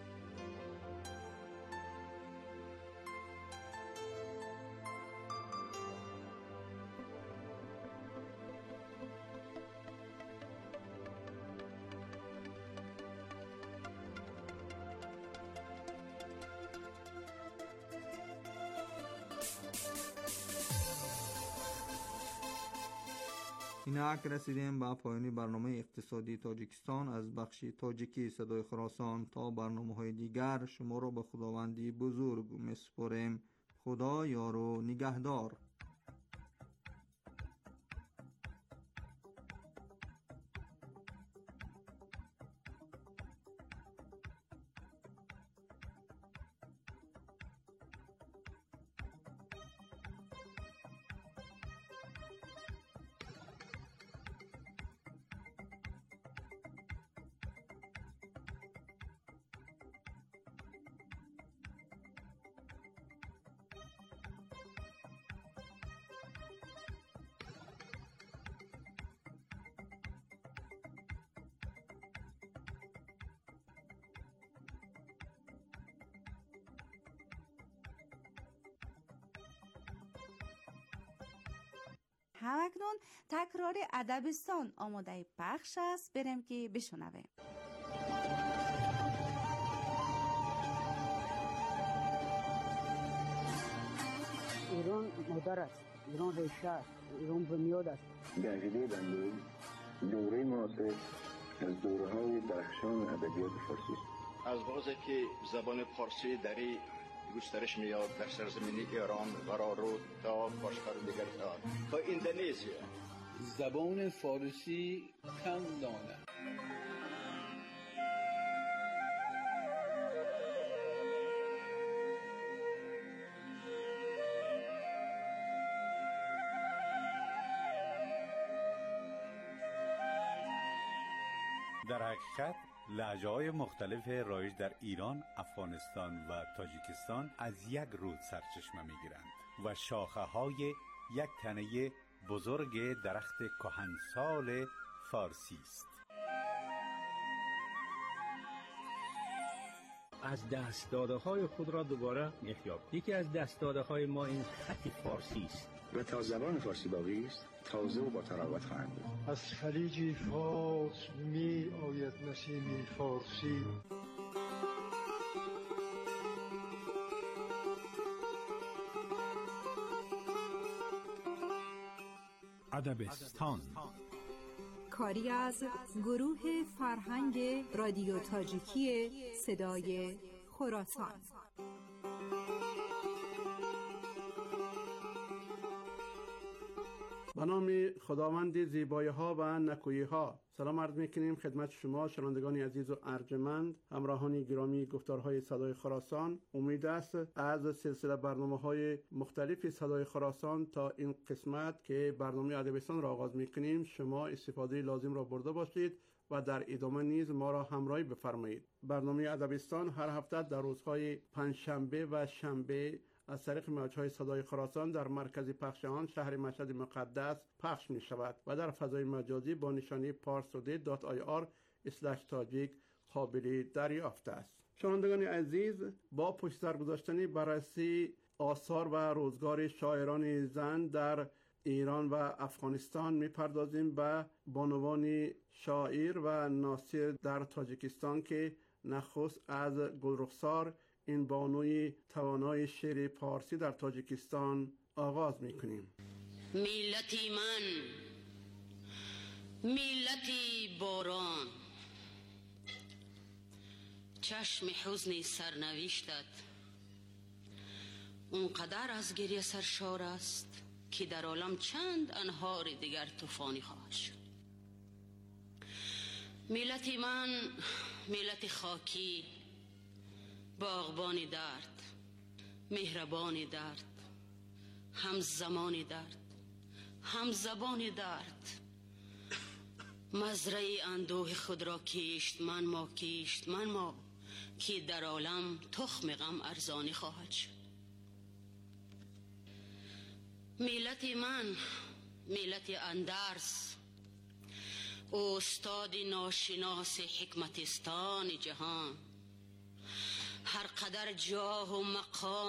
اینک رسیدیم به پایان برنامه اقتصادی تاجیکستان از بخش تاجیکی صدای خراسان. تا برنامه‌های دیگر شما را به خداوندی بزرگ می‌سپاریم. خدا یار و نگهدار. همکنون تکرار ادبستان آماده پخش است، بریم که بشنویم. ایران مادر است، ایران ریشه است، ایران بنیاد است. گنجیده بندی دوره معاصر از دوره‌های درخشان ادبیات فارسی است. از وقتی که زبان فارسی در گسترش میاد در سرزمین ایران قرار رو تا باشکار دیگر تا اندونزیا، زبان فارسی کم دانه. در حقیقت لهجه‌های مختلف رایج در ایران، افغانستان و تاجیکستان از یک رود سرچشمه می‌گیرند و شاخه‌های یک تنه بزرگ درخت کهنسال فارسی است. از دست‌داده‌های خود را دوباره می‌یابیم. یکی از دست‌داده‌های ما این خط فارسی است و تا زبان فارسی باقی است تازه و با تراوت خواهند بود. از خلیج فارس می آید نسیم فارسی. ادبستان کاری از گروه فرهنگ رادیو تاجیکی صدای خراسان. به نام خداوند زیبایی ها و نکویی ها، سلام عرض میکنیم خدمت شما شنوندگان عزیز و ارجمند، همراهان گرامی گفتارهای صدای خراسان. امید است از سلسله برنامه‌های مختلف صدای خراسان تا این قسمت که برنامه ادبستان را آغاز میکنیم شما استفاده لازم را برده باشید و در ادامه نیز ما را همراهی بفرمایید. برنامه ادبستان هر هفته در روزهای پنجشنبه و شنبه از طریق موجهای صدای خراسان در مرکز پخش آن شهر مشهد مقدس پخش می شود و در فضای مجازی با نشانی parstoday.ir/tajik قابل دریافت است. شنوندگان عزیز، با پشت سر گذاشتن بررسی آثار و روزگار شاعران زن در ایران و افغانستان می پردازیم به بانوان شاعر و ناصر در تاجیکستان که نخست از گلرخسار، این بانوی توانای شعر پارسی در تاجیکستان آغاز میکنیم. ملتی من، ملتی باران، چشم حزن سرنوشتت اونقدر از گریه سرشار است که در عالم چند انهار دیگر طوفانی خواهد شد. ملتی من، ملت خاکی، باغبان درد، مهربان درد، هم زمان درد، هم زبان درد، مزرعه اندوه خود را کشت من ما که در عالم تخم غم ارزانی خواهد شد. ملت من، ملت اندرس، استاد ناشناس حکمتستان جهان، هر قدر جاه و مقام